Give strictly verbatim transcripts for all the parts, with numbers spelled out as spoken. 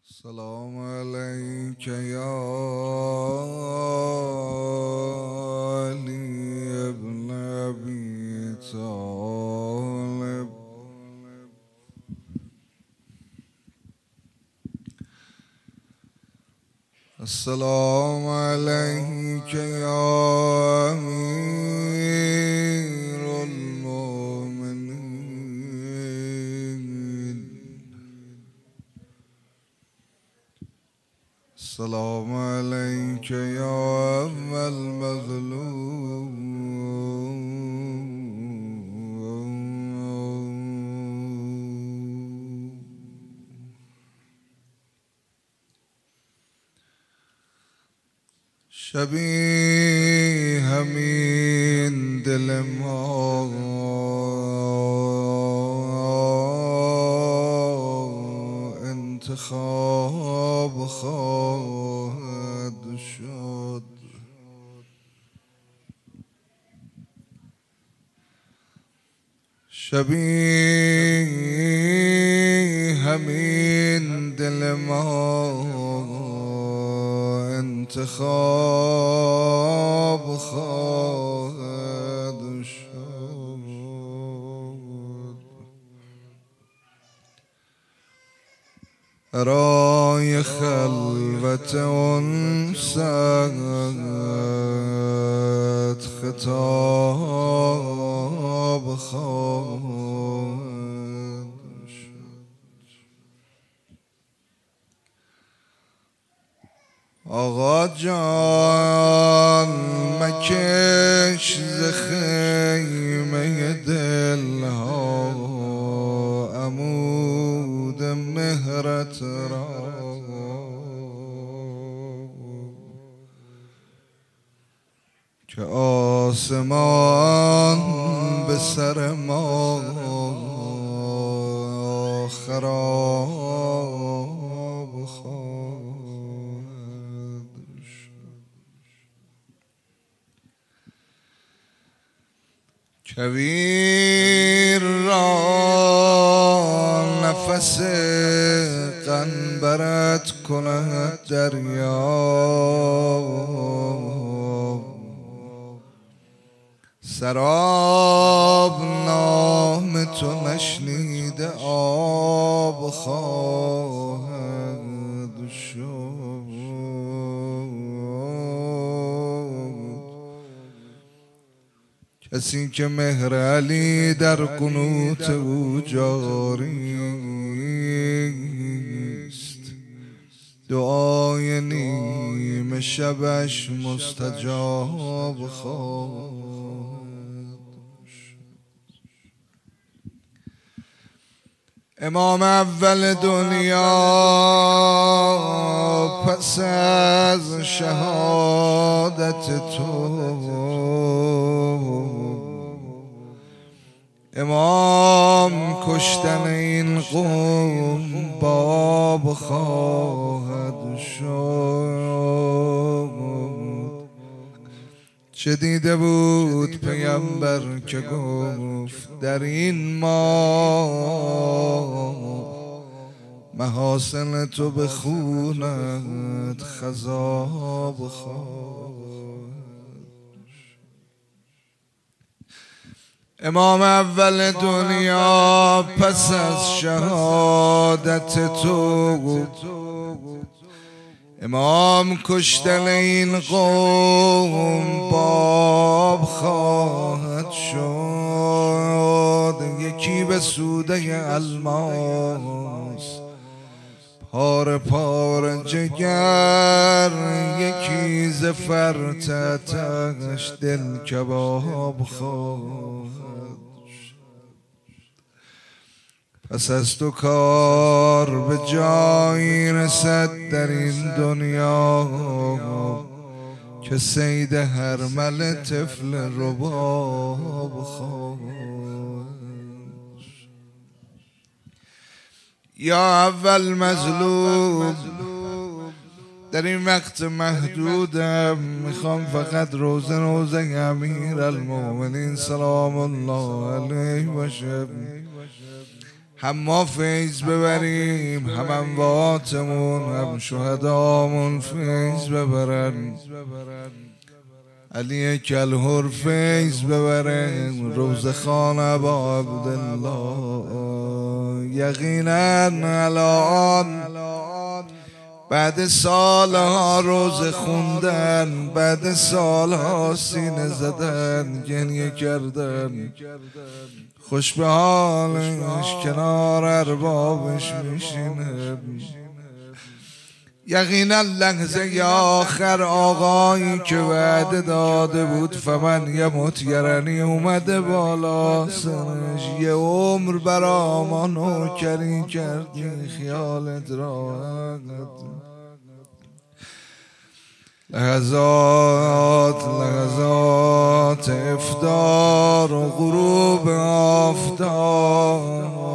سلام عليك يا علي ابن أبي طالب. السلام عليك يا أمير المؤمنين. السلام عليك يا أبا المظلوم. شبیه همین دل ما انتخاب خواهد شد. شبیه همین دل ما انتخاب خواهد شد. برای خلوت انست خطاب خواهد شد. آقا جان مکش ز خیمه دلها عمود مهرت را، که آسمان به سر ما خراب خواهد شد. کویر را نفس قنبرت کند دریا، سراب نام تو نشنیده آب خواهد شد. کسی که مهر علی در قنوت او جاری است، دعای نیمه شبش مستجاب خواهد. امام اول دنیا پس از شهادت تو، امام کشتن این قوم باب خواهد شد. چه دیده بود پیامبر که گفت در این ماه محاسن تو به خونت خضاب خواهد. امام اول دنیا پس از شهادت تو، امام کشتن این قوم باب خواهد شد. یکی به سوده الماس پار پار جگر، یکی ز فرتتش دل کباب خواهد شد. پس از تو کار به جایی رسد در این دنیا، که صید هرمل طفل رباب خواهد. یا اول مظلوم، در این وقت محدودم میخوام فقط روزه روزه امیر المؤمنین سلام الله علیه باشه. هم ما فیض ببریم، هم امواتمون هم شهدامون فیض ببرن. علی کلهر فیض ببره، روزه خان ابا عبدالله. یقینا الان بعد سالها روزه خوندن، بعد سالها سینه زدن، گریه کردن، خوش به حالش کنار اربابش میشینه. یقینا لحظه آخر آقایی که وعده داده بود فمن یموت یرنی اومده بالا سرش. یه عمر برا ما نوکری کردی خیالت راحت. لحظات لحظات افطار و غروب آفتاب،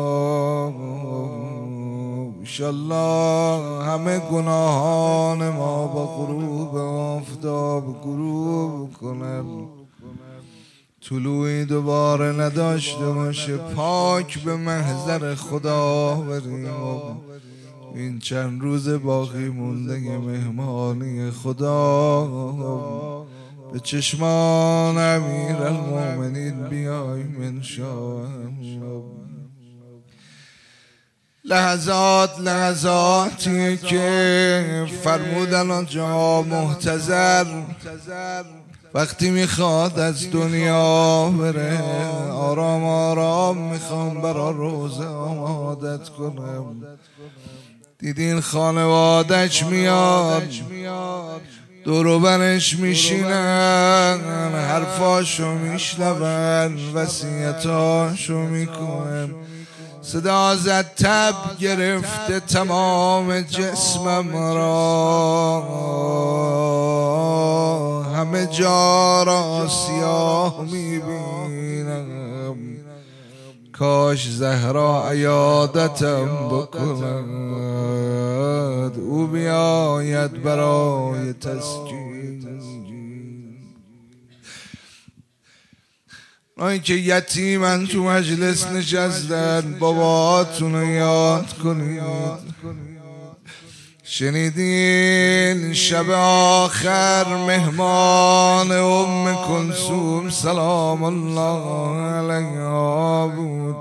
انشالله همه گناهان ما با غروب آفتاب غروب کنن، طلوعی دوباره نداشته باشه، پاک به محضر خدا بریم. این چند روز باقی مونده مهمانی خدا به چشمان امیرالمومنین بیایم انشاءالله. لحظات لحظاتی که فرمودن آنجا محتضر وقتی میخواد از دنیا بره، آرام آرام میخوام برا روزه آمادت کنم. دیدین خانوادش میاد دورو برش میشینن، حرفاشو میشنون، وصیتاشو میکنن. صدا زد تب گرفته تمام جسمم را، همه جا را سیاه میبینم. کاش زهرا عیادتم بکند، او بیاید برای تسکین. اونایی که یتیمن تو مجلس نشستن باباتون رو یاد کنید. شنیدین شب آخر مهمان ام کلثوم سلام الله علیها بود.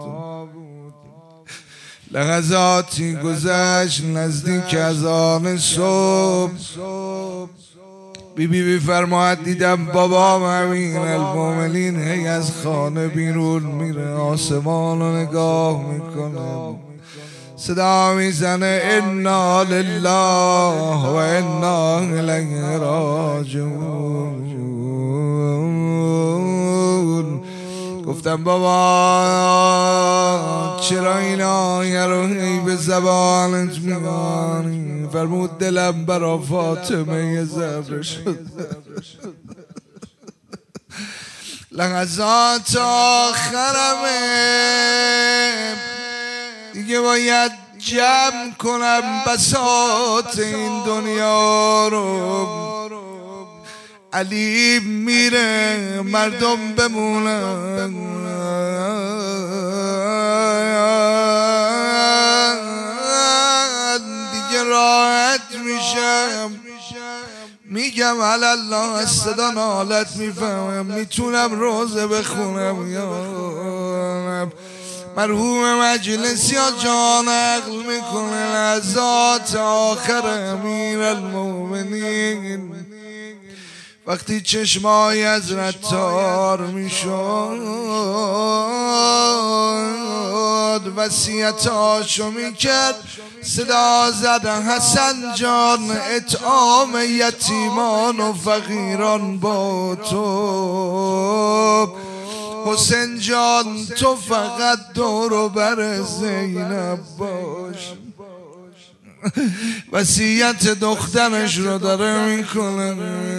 لحظاتی گذشت نزدیک اذان صبح، بی بی بی فرماید دیدم بابام امیرالمومنین هی از خانه بیرون میره، آسمان رو نگاه میکنه، صدا میزنه انا لله و انا الیه راجعون. گفتم بابا چرا این آیه رو هی به زبانت میگانی؟ فرمود دلم برا فاطمه یه ذره شده. لحظات آخرمه دیگه باید جمع کنم بساط این دنیا رو. علی میره مردم بمونن، دیگه راحت میشم، میگم الله از صدا نالت میفهمم، میتونم روزه بخونم. یا مرحوم مجلسی ها جا نقل میکنه لحظات آخر امیرالمومنین وقتی چشمای حضرت تار میشد، وصیتاشو میکرد، صدا زدن حسن جان اطعام یتیمان و فقیران با تو، حسین جان تو فقط دور بر زینب باش. وصیت دخترش رو داره میکنه،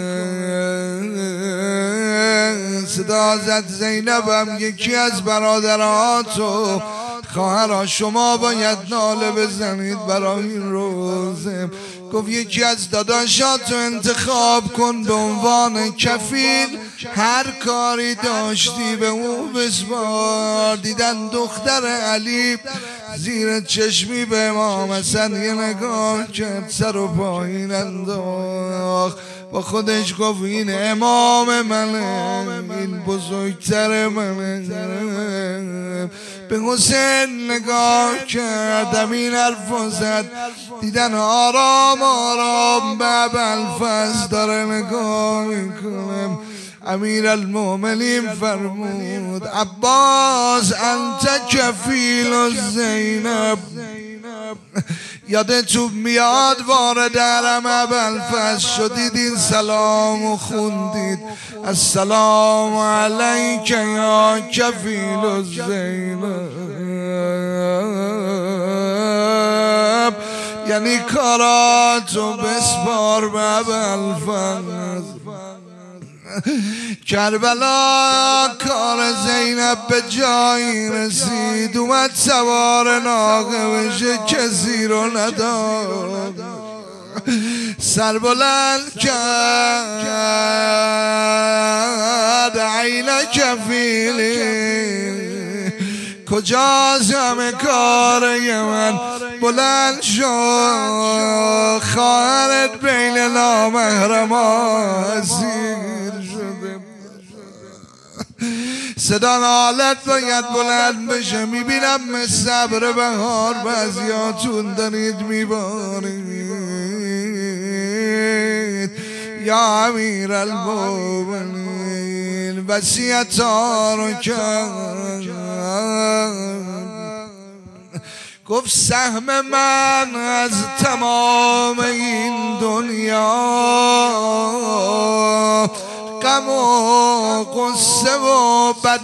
صدا زد زینبم یکی از برادراتو خواهرها شما باید ناله بزنید برای این روزه. گفت یکی از داداشاتو انتخاب کن به عنوان کفیل، هر کاری داشتی به او بسپار. دیدن دختر علی زیر چشمی به امام حسن یه نگاه کرد، سر و پایین انداخت، با خودش گفت این امام منه، این بزرگتر منه. به حسین نگاه کردم این حرف زد. دیدن آرام آرام به ابوالفضل داره نگاه میکنم. امیر المؤمنین فرمود عباس انت کفیل زینب. یادتون میاد وارد حرم ابوالفضل شدید، این سلام خوندید السلام علیک یا کفیل زینب، یعنی کاراتو بسپار به ابوالفضل. کربلا کار زینب به جایی رسید، اومد سوار ناقه بشه، کسی رو نداد، سر بلند کرد عین کفیلی، کجاست همه کار من؟ بلند شد خواهرت بین نامحرمان اسیر شده، صدا حالت باید بلند بشه. میبینم به صبر بهار بعضیاتون دارید میبارید. یا امیر المؤمنین وصیت ها رو کرد، گفت سهم من از تمام این دنیا غم و قصه و بد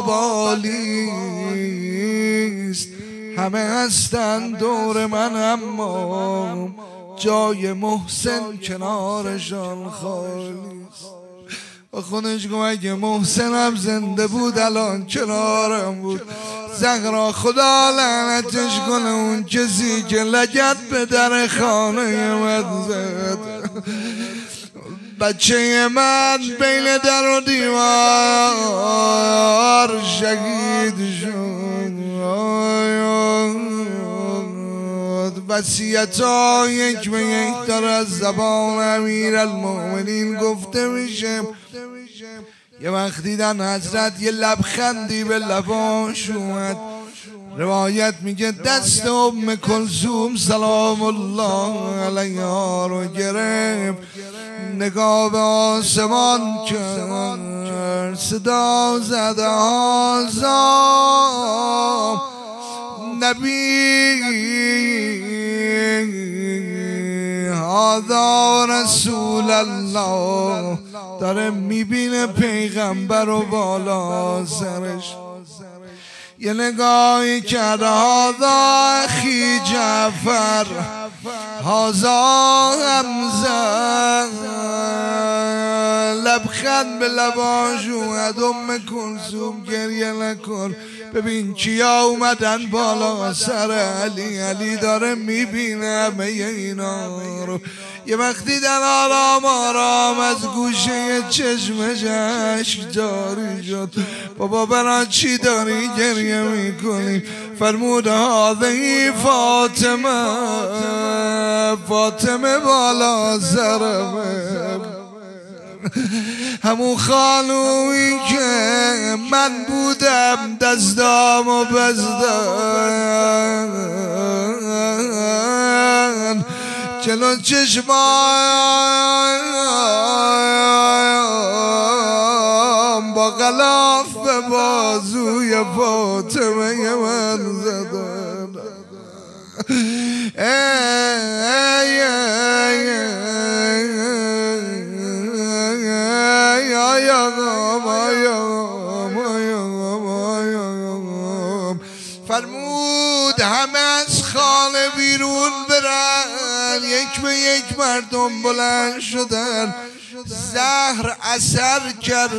اقبالیست. همه هستن دور من اما جای محسن کنارشان خالیست. و خودش گفت اگه محسنم زنده بود الان کنارم بود. زهرا خدا لعنتش کنه اون کسی که لگد به در خانه من زد. بچه من بین در و دیوار شهید شد. وصیت ها یک به یک در از زبان امیر المؤمنین گفته میشه. یه وقت دیدن حضرت یه لبخندی به لباش اومد. روایت میگه دست ام کلثوم سلام الله علیها رو گرفت، نگاه به آسمان کرد، صدا زد آزام نبی هذا رسول الله. داره میبینه پیغمبر و بالا سرش. یه نگاهی کرد هذا اخی جعفر هذا حمزه، لبخند به لباش اومد. ام کلثوم گریه نکن، ببین کیا اومدن بالا سر علی. علی داره میبینه همه اینا رو. یه وقت دیدن آرام آرام از گوشه چشمش اشک جاری شد. بابا برای چی داری گریه میکنی؟ فرمود هذه فاطمه، فاطمه بالا سرمه، همون خانومی که من بودم دستام و بزدن جلو چشمام با غلاف به بازوی فاطمه من زدن. ای ای فرمود همه از خانه بیرون برن. یک به یک مردم بلند شدن. زهر اثر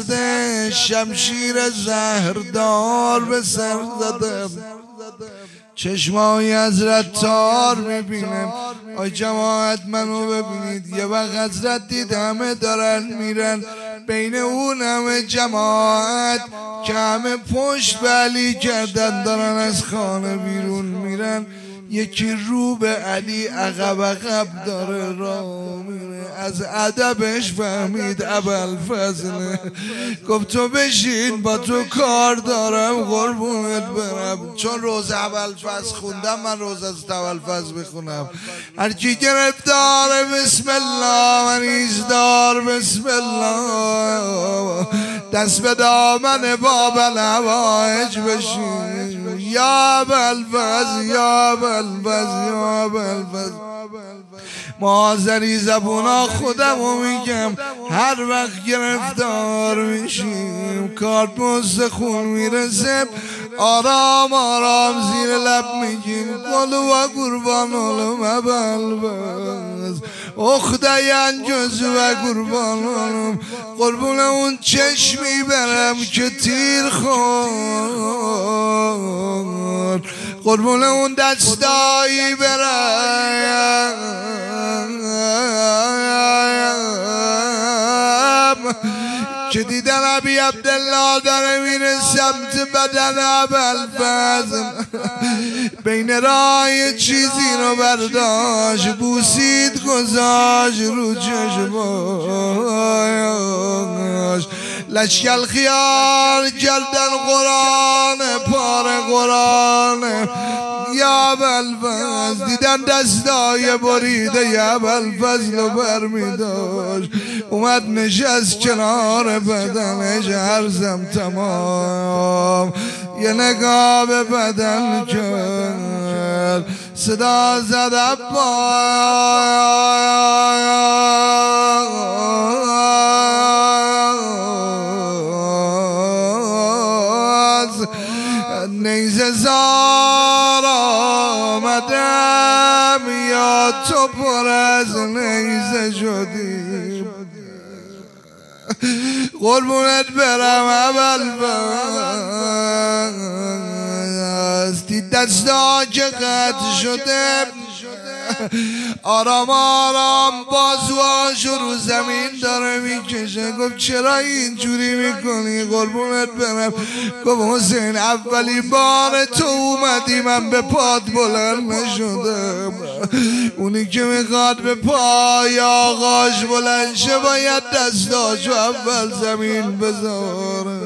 کرده، شمشیر زهردار به سر زدم. چشمای حضرت تار میبینم. آی جماعت منو ببینید، یه وقت حضرت دید همه دارن میرن، بین اون همه جماعت که همه پشت به علی کردن دارن از خانه بیرون میرن، یکی رو به علی عقب عقب داره راه میره. از ادبش فهمید ابوالفضل، گفت تو بشین با تو کار دارم قربونت برم. چون روز ابوالفضل خوندم، من روز از ابوالفضل بخونم. هر کی گرفتار بسم الله، من ایزدار بسم الله، دست به دامن باب الهوایج بشین. یا ابوالفضل یا ابوالفضل یا ابوالفضل. مازری زبونا خودمو میگم، هر وقت گرفتار میشیم کارت مستخون میرسه، آرام آرام زیر لب میگیم قلو و قربان علم ابوالفضل، اخدین جزو و قربان علم. قربون اون چشمی برم که تیر خورد، قربون اون دستایی برم که دیدن ابی عبدالله داره میره سمت بدن ابوالفضل، بین راه چیزی رو برداشت بوسید گذاشت رو چشماش، لشکر خیال کردن قرآن پاره قرآن. یا ابوالفضل دیدن دستای بریده یا ابوالفضل رو برمی داشت، اومد نشست کنار بدنش، عرضم تمام یه نگاه به بدن کرد، صدا زد عباس، نیزه زار آمدم یا تو پر از نیزه شدی، قربونت برم ابوالفضل. دید دستا که قطع شده، آرام آرام بازوهاشو رو زمین داره میکشه. گفت چرا اینجوری میکنی قربونت برم؟ گفت حسین اولین بار تو اومدی من به پات بلند نشدم، اونی که میخواد به پای آقاش بلند شه باید دستاشو اول زمین بذاره.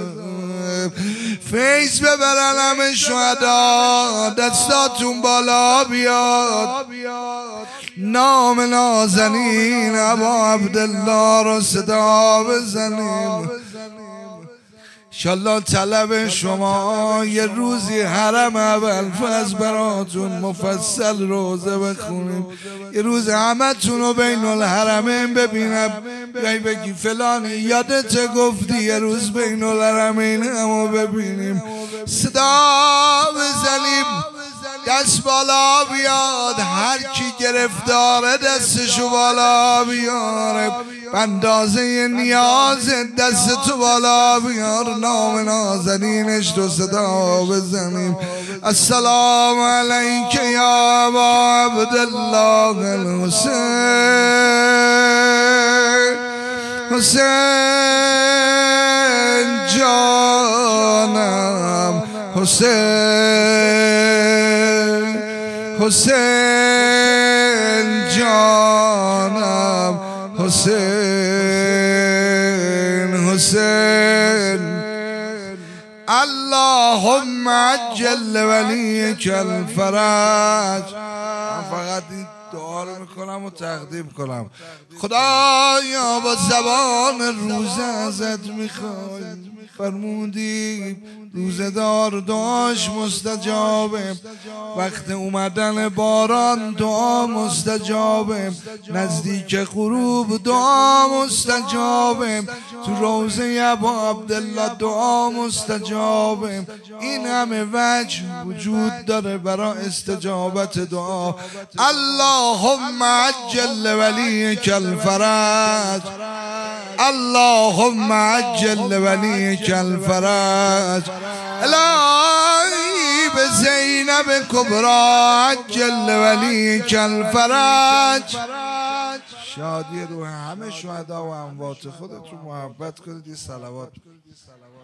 فیض ببرن همه شهدا، دستاتون بالا بیاد، نام نازنین ابا عبدالله رو صدا بزنیم. انشالله طلب شما یه روزی حرم ابوالفضل براتون مفصل روزه بخونیم، یه روز همه تون رو بین الحرمین ببینم، یعنی بگی فلانی یادت گفتی یه روز بین الحرمین همو ببینیم. صدا بزنیم دست بالا بیاد، هر کی گرفتاره دستشو بالا بیاره، اندازه نیاز دست تو بالا بیار، نام نازنینش رو صدا بزنیم. السلام علیک یا ابا عبدالله الحسین، حسین جانم حسین، حسین جانم حسین، حسین. اللهم عجل ولیک الفرج. من فقط این دعا رو میکنم و تقدیم کنم. خدایا با زبان روزه ازت میخوایم، فرمودی روزه دار دعاش مستجابه، وقت اومدن باران دعا مستجابه، نزدیک غروب دعا مستجابه، تو روزه ابا عبدالله دعا مستجابه. این همه وجه وجود داره برای استجابت دعا. اللهم عجل ولیک الفرج، اللهم عجل ولیک الفرج. الهی به زینب کبرا عجل ولی کل فرج. شادی روح همه شهدا و اموات خودتون محبت کنید، صلوات